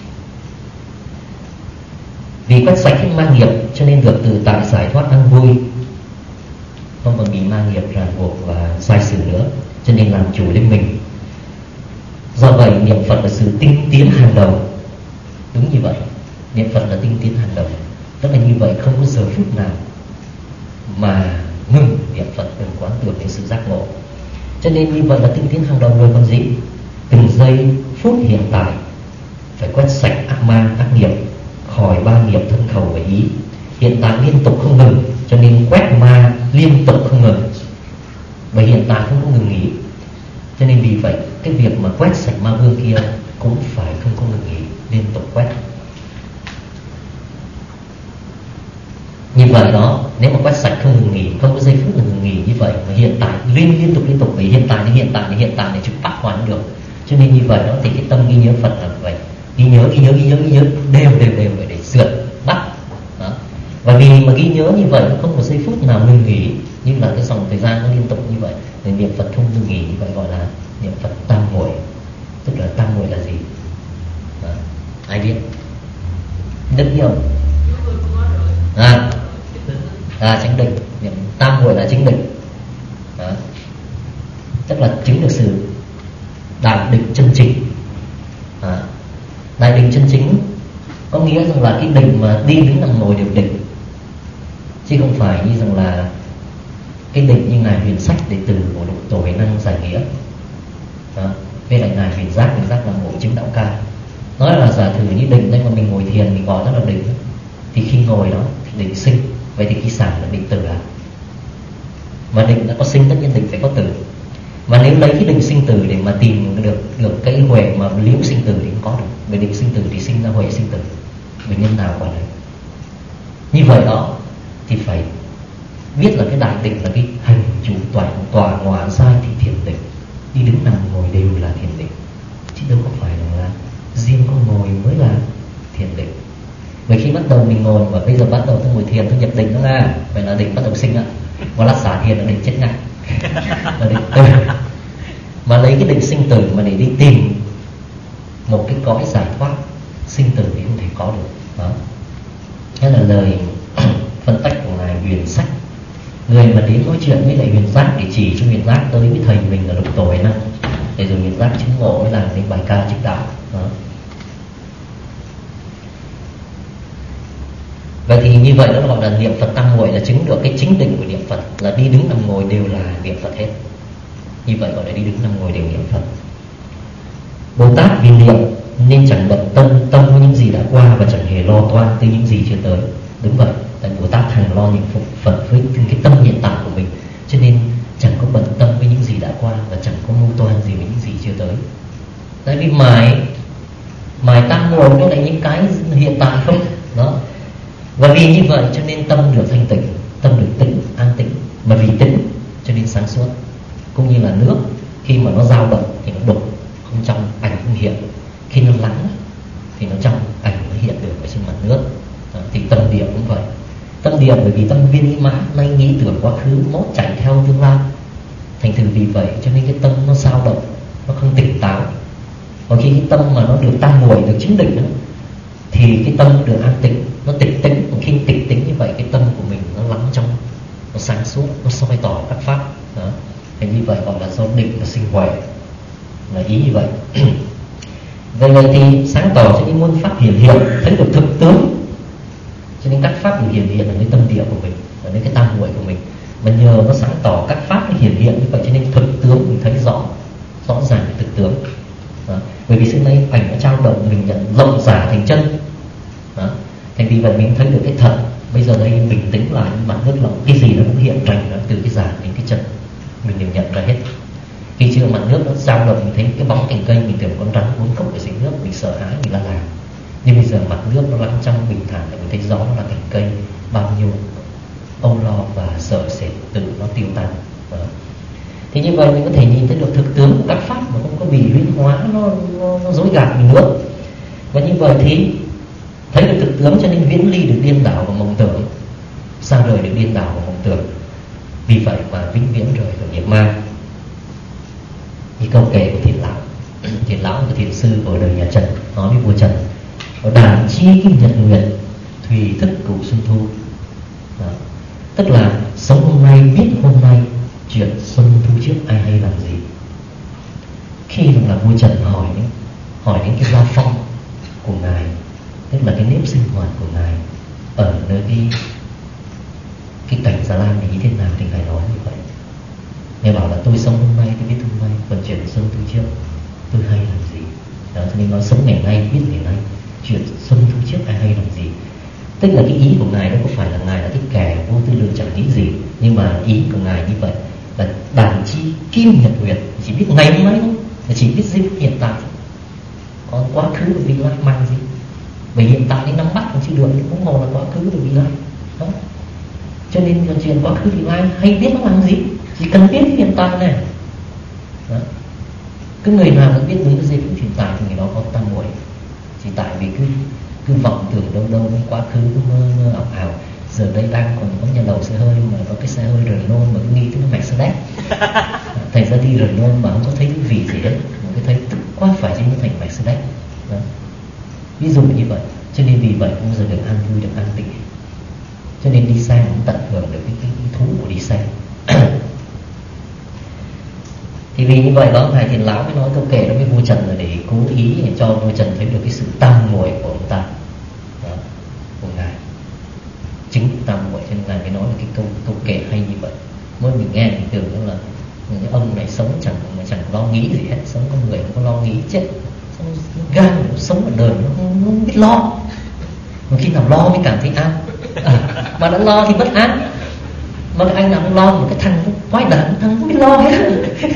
Vì quét sạch cái ma nghiệp cho nên được tự tại giải thoát an vui, không còn bị ma nghiệp ràng buộc và sai sử nữa, cho nên làm chủ lên mình. Do vậy niệm Phật là sự tinh tiến hàng đầu. Đúng như vậy, niệm Phật là tinh tiến hàng đầu. Tức là như vậy, không có giờ phút nào mà ngừng niệm Phật, đừng quán tưởng đến sự giác ngộ. Cho nên như vậy là tinh tiến hàng đầu rồi còn gì. Từng giây phút hiện tại phải quét sạch ác ma, ác nghiệp khỏi ba nghiệp thân khẩu và ý. Hiện tại liên tục không ngừng, cho nên quét ma liên tục không ngừng. Và hiện tại không có ngừng nghỉ. Cho nên vì vậy cái việc mà quét sạch ma vương kia cũng phải không có ngừng nghỉ, liên tục quét. Như vậy đó, nếu mà quét sạch không ngừng nghỉ, không có giây phút là ngừng nghỉ như vậy, mà hiện tại liên tục vì hiện tại này chúng bắt hoàn được. Cho nên như vậy đó thì cái tâm ghi nhớ Phật là vậy, ghi nhớ đều vậy để sượt bắt đó. Và vì mà ghi nhớ như vậy không có giây phút nào ngừng nghỉ, như là cái dòng thời gian nó liên tục như vậy, nên niệm Phật không ngừng nghỉ, như vậy gọi là niệm Phật tam muội. Tức là tam muội là gì đó. Ai biết? Đức hiểu chánh định. Niệm tam muội là chánh định đó. Tức là chứng được sự đại định chân chính. Đại định chân chính có nghĩa rằng là cái định mà đi đứng nằm ngồi đều định, chứ không phải như rằng là cái định như ngài Huyền Sách đệ tử của Lục Tổ Huệ Năng giải nghĩa đó. Với lại ngài Huyền Giác là ngộ chứng đạo ca, nói là giả thử như định đây mà mình ngồi thiền mình gọi nó là định, thì khi ngồi đó thì định sinh, vậy thì khi xả là định tử mà định đã có sinh tất nhiên định phải có tử. Mà nếu lấy cái định sinh tử để mà tìm được cái huệ mà liễu sinh tử thì không có được. Bởi định sinh tử thì sinh ra huệ sinh tử, bởi nhân nào quả đấy. Như vậy đó thì phải biết là cái đại định là cái hành chủ tọa ngòa sai thì thiền định, đi đứng nằm ngồi đều là thiền định, chứ đâu có phải là riêng có ngồi mới là thiền định. Bởi khi bắt đầu mình ngồi và bây giờ bắt đầu tôi ngồi thiền tôi nhập định đó ra, vậy là định bắt đầu sinh ạ. Và là xả thiền là định chết ngay là định tử. Mà lấy cái định sinh tử mà để đi tìm một cái cõi giải thoát sinh tử thì không thể có được đó. Thế là lời phân tách của ngài Huyền Sách, người mà đến nói chuyện với lại Huyền Giác để chỉ cho Huyền Giác tới với thầy mình là Lục Tổ Huệ Năng, để rồi Huyền Giác chứng ngộ mới làm đến bài ca chứng đạo đó. Vậy thì như vậy đó gọi là niệm Phật tam muội, là chứng được cái chính định của niệm Phật, là đi đứng nằm ngồi đều là niệm Phật hết. Như vậy gọi là đi đứng nằm ngồi đều niệm Phật. Bồ Tát vì niệm nên chẳng bận tâm với những gì đã qua và chẳng hề lo toan tới những gì chưa tới. Đúng vậy, tại Bồ Tát hằng lo niệm Phật với cái tâm hiện tại của mình, cho nên chẳng có bận tâm với những gì đã qua và chẳng có mưu toan gì với những gì chưa tới. Tại vì mãi tam muội đó là những cái hiện tại không đó. Và vì như vậy cho nên tâm được thanh tịnh, tâm được tĩnh, an tĩnh. Mà vì tĩnh cho nên sáng suốt. Cũng như là nước, khi mà nó dao động thì nó đục, không trong, ảnh không hiện. Khi nó lắng thì nó trong, ảnh nó hiện được ở trên mặt nước đó. Thì tâm địa cũng vậy. Tâm địa bởi vì tâm viên ý mã, nay nghĩ tưởng quá khứ, mốt chạy theo tương lai. Thành thử vì vậy cho nên cái tâm nó dao động, nó không tỉnh táo. Và khi cái tâm mà nó được tam muội, được chứng định đó, thì cái tâm được an tĩnh, nó tịch tĩnh. Khi tịch tĩnh như vậy, cái tâm của mình nó lắng trong, nó sáng suốt, nó soi tỏ các pháp đó. Thì như vậy gọi là do định và sinh huệ, là ý như vậy. Vậy thì sáng tỏ cho những môn pháp hiển hiện, thấy được thực tướng, cho nên các pháp được hiển hiện ở nơi tâm địa của mình, ở nơi cái tam muội của mình. Mà nhờ nó sáng tỏ các pháp nó hiển hiện như vậy, cho nên thực tướng mình thấy rõ ràng cái thực tướng đó. Bởi vì xưa nay ảnh nó trao động, mình nhận rộng giả thành chân đó. Thành vì vậy mình thấy được cái thật. Bây giờ đây bình tĩnh lại, mặt nước lộng, cái gì nó cũng hiện rành đó, từ cái giả đến cái chân mình đều nhận ra hết. Khi chưa mặt nước nó dao động, mình thấy cái bóng cành cây, mình tưởng con rắn uốn cốc ở dưới nước, mình sợ hãi, mình la làng. Nhưng bây giờ mặt nước nó lắng trong bình thản, mình thấy rõ nó là cành cây, bao nhiêu âu lo và sợ sệt tự nó tiêu tan đó. Thì như vậy mình có thể nhìn thấy được thực tướng của các pháp mà không có bị huyễn hóa, nó dối gạt mình nữa. Và như vậy thì thấy được thực tướng, cho nên viễn ly được điên đảo và mộng tưởng, xa rời được điên đảo và mộng tưởng. Vì vậy mà vĩnh viễn rời khỏi nghiệp ma. Như câu kể của Thiền Lão. Thiền Lão là thiền sư ở đời nhà Trần, nói với vua Trần: ở đàn chi kim nhật nguyệt, thùy thức cửu xuân thu đó. Tức là sống hôm nay biết hôm nay, chuyện xuân thu trước ai hay làm gì. Khi là vua Trần hỏi đến cái gia phong của ngài, tức là cái nếp sinh hoạt của ngài ở nơi cái cảnh Già Lam này như thế nào, thì ngài nói như vậy. Ngài bảo là tôi sống hôm nay tôi biết nên nói sống ngày nay biết ngày nay, chuyện xuân thu trước ai hay làm gì. Tức là cái ý của ngài đó không phải là ngài là cái kẻ vô tư lượng chẳng nghĩ gì, nhưng mà ý của ngài như vậy là đàn chi kim nhật nguyệt, chỉ biết ngày hôm nay thôi, chỉ biết giây phút hiện tại, còn quá khứ và vị lai mang gì. Bởi hiện tại đến nắm bắt cũng chưa được, cũng mong là quá khứ và vị lai đó. Cho nên còn chuyện quá khứ vị lai hay biết nó làm gì, chỉ cần biết hiện tại này đó. Cứ người nào cũng biết đúng cái giây phút hiện tại thì người đó có tam muội. Chỉ tại vì cứ vọng tưởng đâu đâu đến quá khứ, cứ mơ ảo ảo. Giờ đây đang còn có nhà đầu xe hơi mà có cái xe hơi Renault mà cứ nghĩ tới nó Mercedes. Thành ra đi Renault mà không có thấy cái vị gì hết, mà cứ thấy tức quá phải chứ nó thành Mercedes đó. Ví dụ như vậy. Cho nên vì vậy không giờ được an vui, được an tịnh. Cho nên đi xe cũng tận hưởng được cái thú của đi xe. Thì vì như vậy đó, ngài Thiền Lão mới nói câu kệ đó với vua Trần là để cố ý để cho vua Trần thấy được cái sự tam muội của ông ta đó, của ngài, chứng tam muội. Cho nên ngài mới nói là cái câu kệ hay như vậy. Mới mình nghe mình tưởng là những ông này sống chẳng lo nghĩ gì hết, sống con người không có lo nghĩ chết, gan sống ở đời nó không biết lo, mà khi nào lo mới cảm thấy an. Mà đã lo thì bất an. Mà cái anh nào cũng lo, mà cái thằng nó quái đản, thằng không biết lo hết.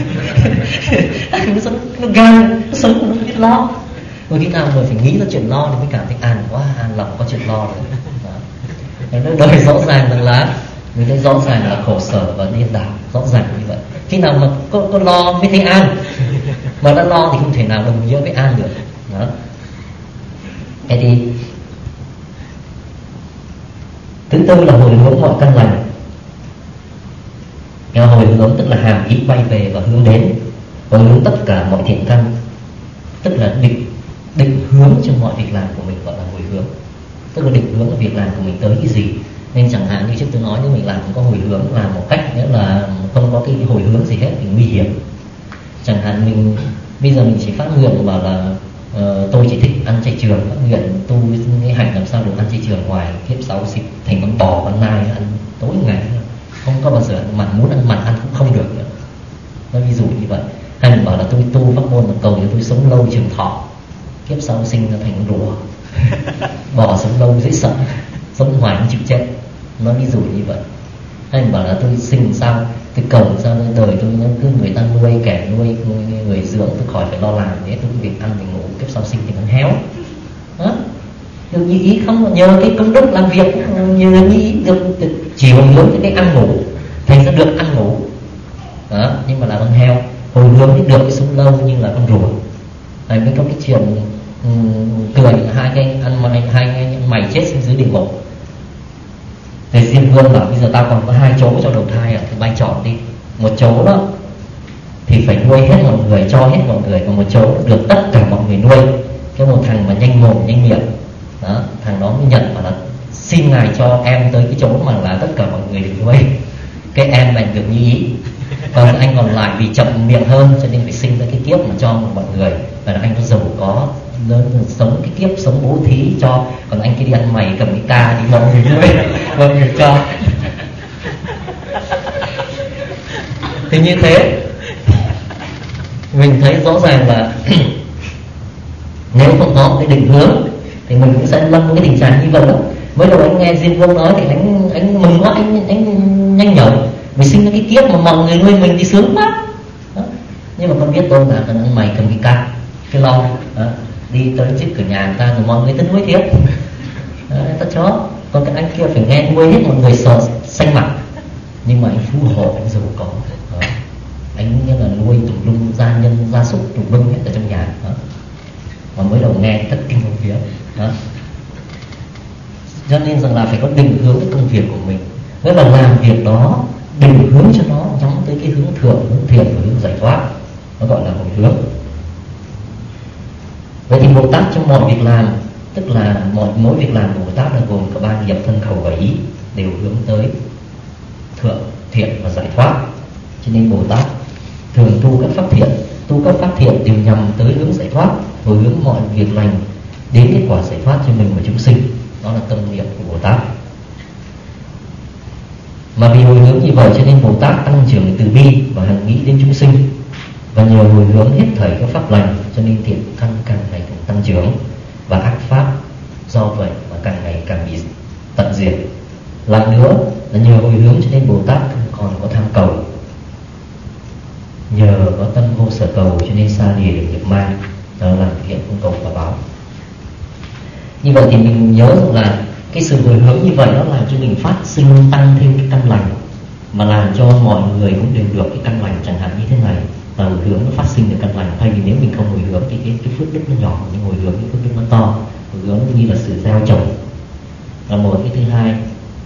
Nó gan, nó sống mà nó không biết lo. Rồi khi nào rồi phải nghĩ ra chuyện lo thì mới cảm thấy an quá, an lòng có chuyện lo rồi. Nó đời rõ ràng rằng là người ta rõ ràng là khổ sở và điên đảo, rõ ràng như vậy. Khi nào mà có lo mới thấy an, mà đã lo thì không thể nào đồng nghĩa với an được đó. Thế thì thứ tư là hồi hướng mọi căn lành. Hồi hướng tức là hàm ý bay về và hướng đến, hồi hướng tất cả mọi thiện căn, tức là định hướng cho mọi việc làm của mình, gọi là hồi hướng. Tức là định hướng là việc làm của mình tới cái gì. Nên chẳng hạn như trước tôi nói, nếu mình làm không có hồi hướng, làm một cách nghĩa là không có cái hồi hướng gì hết thì nguy hiểm. Chẳng hạn mình bây giờ mình chỉ phát nguyện bảo là tôi chỉ thích ăn chay trường, phát nguyện tu cái hạnh làm sao được ăn chay trường, ngoài kiếp sau xịt thành con bò con nai ăn tối ngày, không có bao giờ ăn muốn ăn mặn ăn cũng không được nữa. Nó ví dụ như vậy. Hay mình bảo là tôi tu pháp môn là cầu cho tôi sống lâu trường thọ, kiếp sau sinh ra thành con rùa. Bò sống lâu dễ sợ, sống hoài không chịu chết. Nó ví dụ như vậy. Hay mình bảo là tôi sinh sao, tôi cầu sao đời tôi nó cứ người ta nuôi, kẻ nuôi người dưỡng, tôi khỏi phải lo làm thế, tôi việc ăn mình ngủ, kiếp sau sinh thì con héo đó. Được như ý không? Nhờ cái công đức làm việc, nhờ như ý được chỉ hồi hướng cái ăn ngủ, thành ra được ăn ngủ đó, nhưng mà là con heo. Hồi hướng thì được cái sống lâu nhưng là con rùa. Này mới có cái chuyện cười hai anh mày chết xuống dưới địa ngục. Thầy Diêm Vương bảo bây giờ tao còn có 2 chỗ cho đầu thai thì bay chọn đi. Một chỗ đó thì phải nuôi hết mọi người, cho hết mọi người, và một chỗ được tất cả mọi người nuôi. Cái một thằng mà nhanh mồm nhanh miệng đó, thằng đó mới nhận mà là xin ngài cho em tới cái chỗ mà là tất cả mọi người được nuôi. Cái em này được như ý. Còn anh còn lại vì chậm miệng hơn cho nên phải sinh ra cái kiếp mà cho mọi người, và là anh nó giàu có lớn, sống cái kiếp sống bố thí cho. Còn anh kia đi ăn mày cầm cái ca đi mọi người nuôi, mọi người cho. Thì như thế mình thấy rõ ràng là nếu không có cái định hướng thì mình cũng sẽ lâm cái tình trạng như vậy đó. Mới đầu anh nghe Diêm Vương nói thì anh mừng quá, anh nhanh nhẩu. Mình sinh ra cái kiếp mà mọi người nuôi mình thì sướng quá đó. Nhưng mà con biết tôi là con ăn mày cầm cái ca, cái lo đó, đi tới trước cửa nhà người ta rồi mọi người tới nuôi thiệt ta chó. Còn cái anh kia phải nghe nuôi hết mọi người sợ xanh mặt, nhưng mà anh phú hộ, anh giàu có đó. Anh như là nuôi tùm lum gia nhân gia súc tùm lum hết ở trong nhà đó. Mà mới đầu nghe tất kinh khủng khiếp đó. Cho nên rằng là phải có định hướng cái công việc của mình, nghĩa là làm việc đó định hướng cho nó nhắm tới cái hướng thượng, hướng thiện và hướng giải thoát, nó gọi là hồi hướng. Vậy thì Bồ Tát trong mọi việc làm, tức là mỗi việc làm của Bồ Tát là gồm cả 3 nghiệp thân khẩu và ý, đều hướng tới thượng, thiện và giải thoát. Cho nên Bồ Tát thường tu các pháp thiện đều nhằm tới hướng giải thoát, hồi hướng mọi việc lành đến kết quả giải thoát cho mình và chúng sinh. Đó là tâm niệm của Bồ Tát. Mà vì hồi hướng như vậy cho nên Bồ Tát tăng trưởng từ bi và hằng nghĩ đến chúng sinh, và nhờ hồi hướng hết thảy các pháp lành cho nên thiện căn càng ngày càng tăng trưởng, và ác pháp do vậy mà càng ngày càng bị tận diệt. Lại nữa là nhờ hồi hướng cho nên Bồ Tát không còn có tham cầu, nhờ có tâm vô sở cầu cho nên xa lìa được nghiệp ma. Đó là thực hiện không cầu quả báo. Như vậy thì mình nhớ rằng là cái sự hồi hướng như vậy nó làm cho mình phát sinh tăng thêm cái căn lành, mà làm cho mọi người cũng đều được cái căn lành chẳng hạn như thế này. Và hồi hướng nó phát sinh được căn lành, thay vì nếu mình không hồi hướng thì cái phước đức nó nhỏ, nhưng hồi hướng cái phước đức nó to. Hồi hướng nó như là sự gieo trồng là một. Cái thứ hai,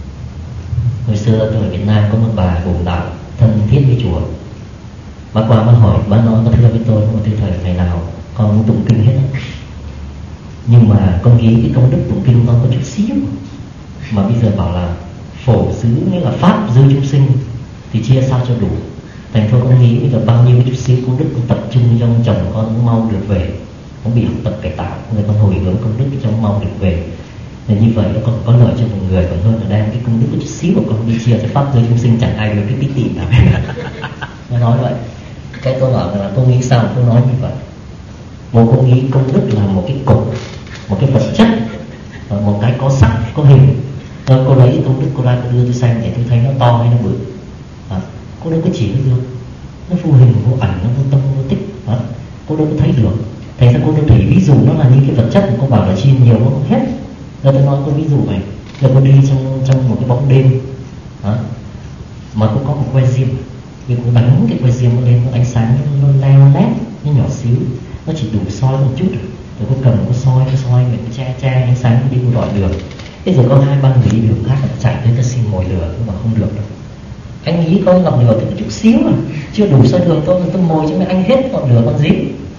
hồi xưa ở Việt Nam có một bà bổn đạo thân thiết với chùa. Bác qua bác hỏi, bác nói có thưa với tôi, có một thầy ngày nào con cũng tụng kinh hết á, nhưng mà con nghĩ cái công đức tụng kinh con có chút xíu, mà bây giờ bảo là phổ xứ nghĩa là pháp dư chúng sinh thì chia sao cho đủ. Thành thôi con nghĩ bây giờ bao nhiêu chút xíu công đức con tập trung trong chồng con cũng mau được về, không bị học tập cải tạo, người con hồi hướng công đức cho mau được về. Nên như vậy nó còn có lợi cho một người, còn hơn là đem cái công đức chút xíu của con đi chia cho pháp giới chúng sinh, chẳng ai được cái tí tị nào. Nó nói vậy. Cái tôi bảo là tôi nghĩ sao tôi nói như vậy. Một cô nghĩ công đức là một cái cục, một cái vật chất, một cái có sắc, có hình. Rồi cô lấy công đức cô ra cô đưa tôi xem để tôi thấy nó to hay nó bự. Cô đâu có chỉ được, nó vô hình vô ảnh, nó vô tâm vô tích. Cô đâu có thấy được. Thành ra cô đâu thấy ví dụ nó là như cái vật chất, cô bảo là chi nhiều nó không hết. Rồi tôi nói cô ví dụ vậy. Rồi cô đi trong một cái bóng đêm, mà cô có một que diêm, vì cô đánh cái que diêm lên, ánh sáng nó leo lét, nó nhỏ xíu, nó chỉ đủ soi một chút. Rồi cô cầm cô soi mình che ánh sáng đi cô gọi đường. Thế rồi có 2-3 người đi đường khác chạy tới ta xin mồi lửa, nhưng mà không được đâu. Anh nghĩ có ngọn lửa thì chút xíu mà chưa đủ soi đường tôi mồi cho mấy anh hết ngọn lửa con gì.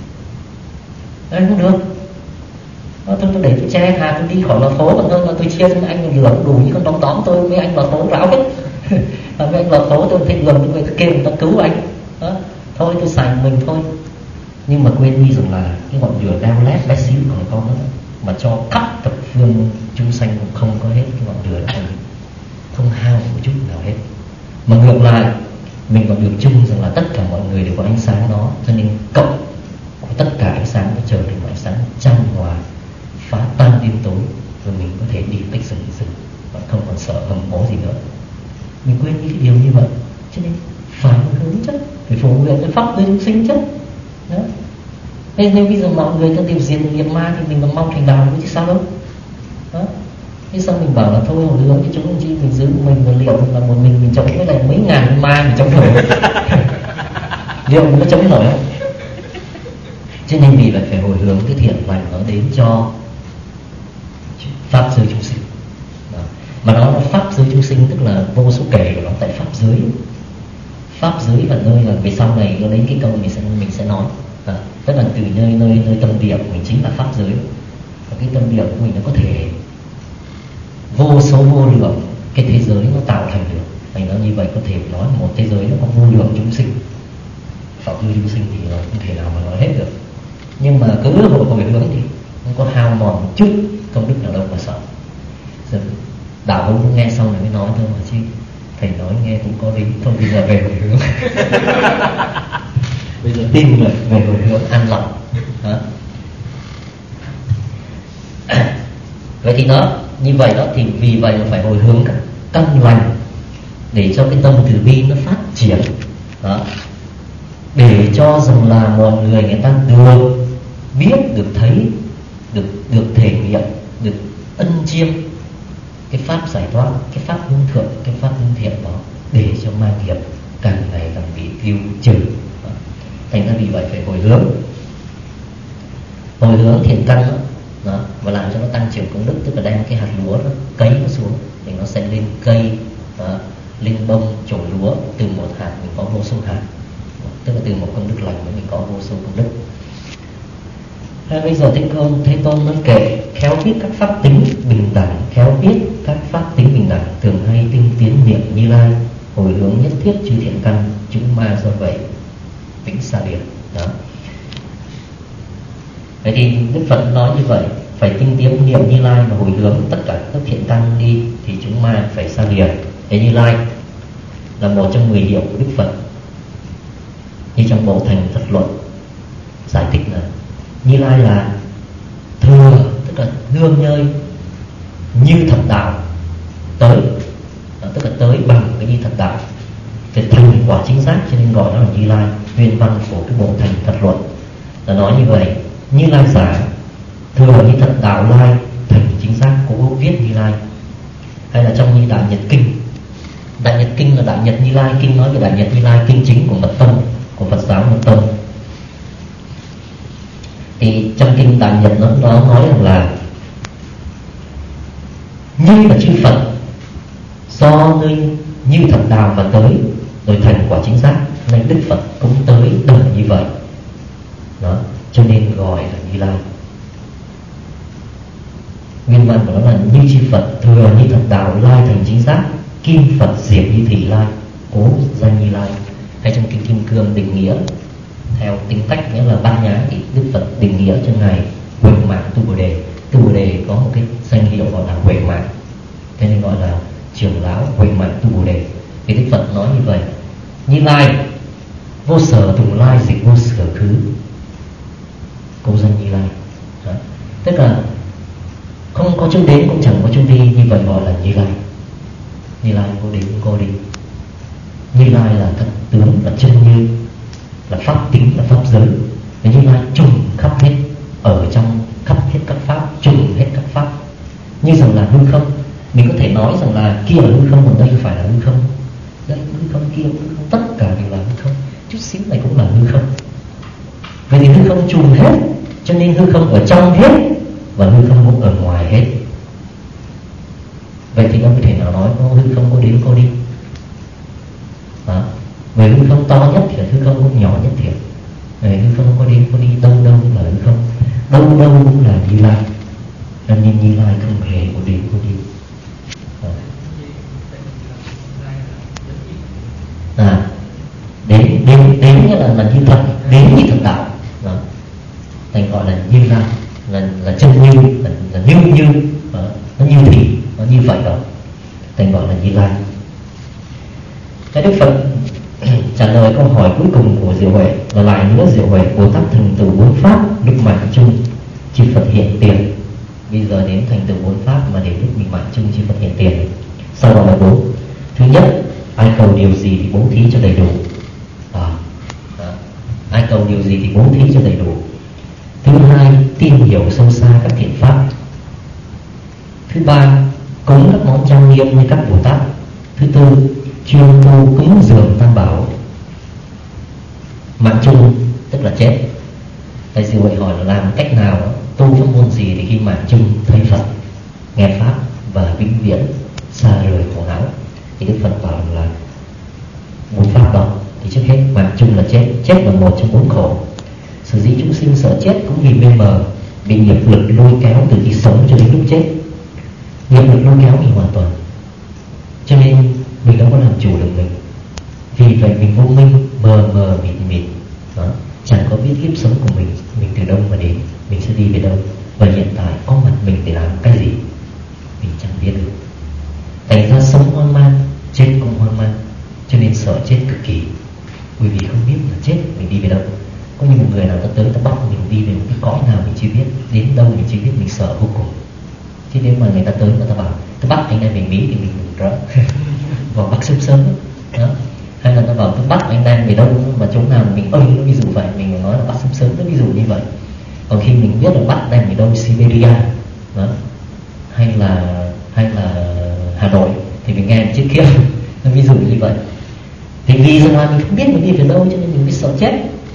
Anh không được. Tôi để tôi che tôi đi khỏi vào phố, còn hơn là tôi chia cho mấy anh lửa cũng đủ, như con đóng tôi mấy anh vào phố ráo hết. Và mấy anh vào phố tôi thấy đường tôi kêu người ta cứu anh. Thôi tôi xài mình thôi. Nhưng mà quên đi rằng là cái ngọn lửa đeo lét bé xíu còn có đó, mà cho khắp thập phương chúng sanh cũng không có hết cái ngọn lửa đó, không hao một chút nào hết. Mà ngược lại mình còn được chung rằng là tất cả mọi người đều có ánh sáng đó, cho nên cộng của tất cả ánh sáng nó trở thành một ánh sáng chan hòa, phá tan đêm tối, rồi mình có thể đi cách rừng và không còn sợ hầm ố gì nữa. Mình quên những cái điều như vậy, cho nên phải hướng chất, phải phổ nguyện cái pháp với chúng sinh chất. Đó. Nên nếu bây giờ mọi người ta đều diệt nghiệp ma thì mình còn mong thành đạo chứ sao đâu. Đó. Thế sao mình bảo là thôi hồi hướng cái chúng chi mình giữ mình và liệu là một mình chống với lại mấy ngàn ma mình chống nổi. Liệu nó chống nổi không? Cho nên vì vậy phải hồi hướng cái thiện lành nó đến cho pháp giới chúng sinh. Đó. Mà nó là pháp giới chúng sinh tức là vô số kể của nó tại pháp giới. Pháp giới là nơi là về sau này nó đến cái câu mình sẽ nói. Tức là từ nơi tâm địa của mình chính là pháp giới. Và cái tâm địa của mình nó có thể vô số vô lượng cái thế giới nó tạo thành được. Thành ra như vậy có thể nói một thế giới nó có vô lượng chúng sinh. Pháp giới chúng sinh thì nó không thể nào mà nói hết được. Nhưng mà cứ hồi hướng thì nó có hao mòn một chút công đức nào đâu mà sợ. Rồi đạo hữu nghe xong rồi mới nói thôi mà chứ thầy nói nghe cũng có lý. Thôi bây giờ về hồi hướng. Bây giờ tin rồi về hồi hướng an lòng. Vậy thì nó như vậy đó, thì vì vậy là phải hồi hướng các căn lành để cho cái tâm từ bi nó phát triển. Đó. Để cho rằng là mọi người ta được biết, được thấy, được thể nghiệm, được ân chiêm cái pháp giải thoát, cái pháp hướng thượng, cái pháp hướng thiện đó, để cho ma nghiệp càng ngày càng bị tiêu trừ. Thành ra vì vậy phải hồi hướng thiện căn đó, và làm cho nó tăng trưởng công đức, tức là đem cái hạt lúa nó cấy nó xuống thì nó sẽ lên cây, lên bông chồi lúa. Từ một hạt mình có vô số hạt, tức là từ một công đức lành mình có vô số công đức. Bây giờ Thế Tôn nó kể khéo biết các pháp tính bình đẳng, khéo biết các pháp tính bình đẳng thường hay tinh tiến niệm Như Lai, hồi hướng nhất thiết chư thiện căn, chúng ma do vậy vĩnh xa biệt. Đó. Vậy thì Đức Phật nói như vậy, phải tinh tiến niệm Như Lai và hồi hướng tất cả các thiện căn đi thì chúng ma phải xa lìa. Thế Như Lai là một trong 10 hiệu của Đức Phật. Như trong bộ Thành Thật Luận giải thích là Như Lai là thừa, tức là nương nhơi như thật đạo tới, tức là tới bằng cái như thật đạo để thành quả chính xác, cho nên gọi nó là Như Lai. Nguyên văn của cái bộ Thành Thật Luận là nói như vậy: Như Lai giả thừa như thật đạo lai thành chính xác, cũng viết Như Lai. Hay là trong như Đại Nhật Kinh, Đại Nhật Kinh là Đại Nhật Như Lai Kinh, nói về Đại Nhật Như Lai, kinh chính của Mật Tông, của Phật giáo Mật Tông. Thì trong kinh Đại Nhật nó nói rằng là như là chư Phật do nơi như thật đạo mà tới rồi thành quả chính xác, nên Đức Phật cũng tới đồng như vậy đó, cho nên gọi là Như Lai. Nguyên văn của nó là như chư Phật thừa như thật đạo lai thành chính xác, kim Phật diệt như thị lai, cố danh Như Lai. Hay trong kinh Kim Cương định nghĩa theo tính cách, nghĩa là Bát Nhã, thì Đức Phật định nghĩa cho ngài Huệ Mạng Tu Bồ Đề. Tu Bồ Đề có một cái danh hiệu gọi là Huệ Mạng, thế nên gọi là trưởng lão Huệ Mạng Tu Bồ Đề. Thì Đức Phật nói như vậy: Như Lai vô sở tùng lai dịch vô sở khứ, câu danh Như Lai đó. Tức là không có chỗ đến cũng chẳng có chỗ đi, như vậy gọi là Như Lai. Như Lai vô đến cũng có đi. Như Lai là thật tướng, là chân như, là pháp tính, là pháp giới. Và Như Lai trùng khắp hết, ở trong khắp hết các pháp, trùng hết các pháp. Như rằng là hư không, mình có thể nói rằng là kia là hư không, còn đây phải là hư không, đây hư không, kia hư không, tất cả đều là hư không, chút xíu này cũng là hư không. Vậy thì hư không trùng hết, cho nên hư không ở trong hết và hư không cũng ở ngoài hết. Vậy thì không có thể nào nói có hư không có đến có đi đó. Về hư không to nhất thì hư không cũng nhỏ nhất thiệt. Về hư không có đến có đi, đâu đâu cũng là hư không, đâu đâu cũng là Như Lai. Cho nên Như Lai không hề có đến có đi. Đến nghĩa là như thật, đến như thật đạo đó. Thành gọi là Như Lai, là chân như, là như đó. Nó như thì nó như vậy đó, thành gọi là Như Lai. Cái Đức Phật trả lời câu hỏi cuối cùng của Diệu Huệ là lại nữa: Diệu Huệ, Bồ Tát thành tựu bốn pháp đức mạng chung, chư Phật hiện tiền. Bây giờ đến thành tựu bốn pháp mà để đức mình mạng chung, chư Phật hiện tiền. Sau đó là bốn. Thứ nhất, ai cầu điều gì thì bố thí cho đầy đủ. Ai cầu điều gì thì bố thí cho đầy đủ. Thứ hai, tin hiểu sâu xa các thiện pháp. Thứ ba, cúng các món trang nghiêm như các Bồ Tát. Thứ tư, chuyên tu cúng dường tam bảo. Mạng chung tức là chết. Thầy Diệu Huệ hỏi là làm cách nào tu pháp môn gì thì khi mạng chung thấy Phật, nghe pháp và vĩnh viễn xa rời khổ não. Thì Đức Phật bảo là bốn pháp đó. Thì trước hết mạng chung là chết. Chết là một trong bốn khổ. Sở dĩ chúng sinh sợ chết cũng vì mê mờ, bị nghiệp lực lôi kéo từ khi sống cho đến lúc chết. Nghiệp lực lôi kéo mình hoàn toàn, cho nên mình đâu có làm chủ được mình. Vì vậy mình vô minh, mờ mờ mịt mịt đó, chẳng có biết kiếp sống của mình từ đâu mà đến, mình sẽ đi về đâu, và hiện tại có mặt mình để làm cái gì mình chẳng biết được. Thành ra sống hoang mang, chết cũng hoang mang, cho nên sợ chết cực kỳ. Bởi vì không biết là chết mình đi về đâu. Có những người nào ta tới ta bắt mình đi về một cái cõi nào mình chưa biết, đến đâu mình chưa biết, mình sợ vô cùng. Chứ nếu mà người ta tới mà ta bảo ta bắt anh đang về Mỹ thì mình rỡ vào bắt sớm sớm đó. Hay là ta bảo ta bắt anh đang về đâu mà chỗ nào mình ơi, ví dụ vậy, mình nói là bắt sớm sớm đó, ví dụ như vậy. Còn khi mình biết là bắt đang ở đâu, Siberia đó, hay là Hà Nội thì mình nghe trước kia ví dụ như vậy. Thì vì rằng là mình không biết mình đi về đâu cho nên mình biết sợ chết.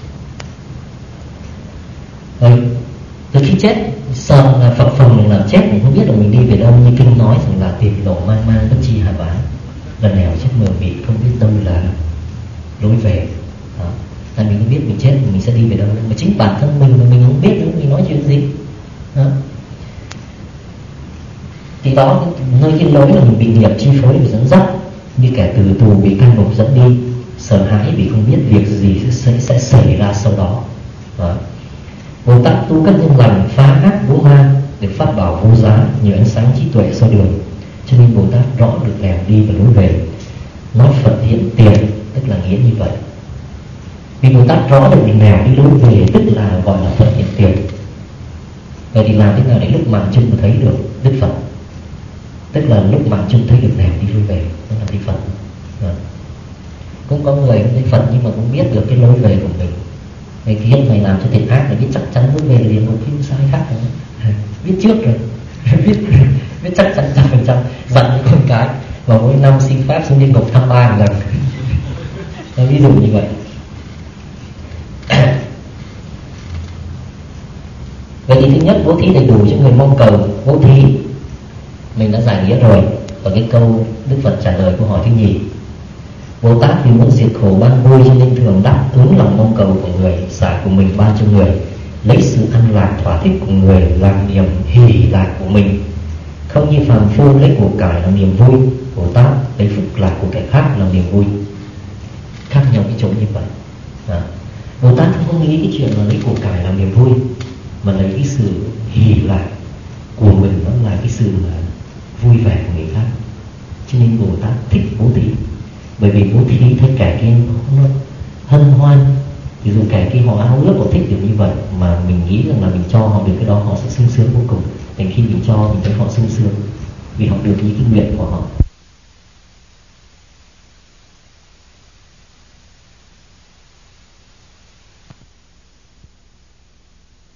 Rồi từ khi chết sợ là phập phồng mình làm chết, mình không biết là mình đi về đâu. Như kinh nói rằng là tiền lộ mang mang bất chi hà bá, lần nào chết mờ mịt không biết đâu là lối về đó. Tại mình không biết mình chết mình sẽ đi về đâu, mà chính bản thân mình mà mình không biết nữa, mình nói chuyện gì đó. Thì đó, nơi cái lối là mình bị nghiệp chi phối và dẫn dắt, như kẻ từ tù bị căn ngục dẫn đi, sợ hãi vì không biết việc gì sẽ xảy ra sau đó. Bồ Tát tu các nhân lành, phá ác vô ma, được pháp bảo vô giá, như ánh sáng trí tuệ soi đường, cho nên Bồ Tát rõ được nẻo đi và lối về. Nói Phật hiện tiền tức là nghĩa như vậy. Vì Bồ Tát rõ được nẻo đi lối về tức là gọi là Phật hiện tiền. Vậy thì làm thế nào để lúc mạng chung thấy được Đức Phật? Tức là lúc mạng chung thấy được nẻo đi vui về, đó là thấy Phật. Cũng có người không thấy Phật nhưng mà cũng biết được cái lối về của mình. Ngày kia mày làm cho thiệt ác, mày biết chắc chắn lối về là địa ngục, không sai khác rồi. Biết trước rồi. biết chắc chắn 100%. Dặn những con cái và mỗi năm xin phép xuống địa ngục thăm 3 lần. Ví dụ như vậy. Vậy thì thứ nhất, bố thí đầy đủ cho người mong cầu bố thí, mình đã giải nghĩa rồi ở cái câu Đức Phật trả lời câu hỏi thứ nhì. Bồ Tát vì muốn diệt khổ ban vui cho nên thường đáp ứng lòng mong cầu của người, xả của mình ban cho người, lấy sự an lạc thỏa thích của người làm niềm hỷ lạc của mình. Không như phàm phu lấy của cải làm niềm vui, Bồ Tát lấy phúc lạc của kẻ khác làm niềm vui. Khác nhau cái chỗ như vậy. Bồ Tát không nghĩ cái chuyện là lấy của cải làm niềm vui, mà lấy cái sự hỷ lạc của mình, nó là cái sự vui vẻ của người khác. Cho nên Bồ Tát thích bố thí, bởi vì bố thí thấy kẻ kia nó hân hoan. Ví dụ kẻ kia họ ao ước, họ thích được như vậy, mà mình nghĩ rằng là mình cho họ được cái đó họ sẽ sung sướng vô cùng. Đến khi mình cho mình thấy họ sung sướng vì họ được những cái nguyện của họ.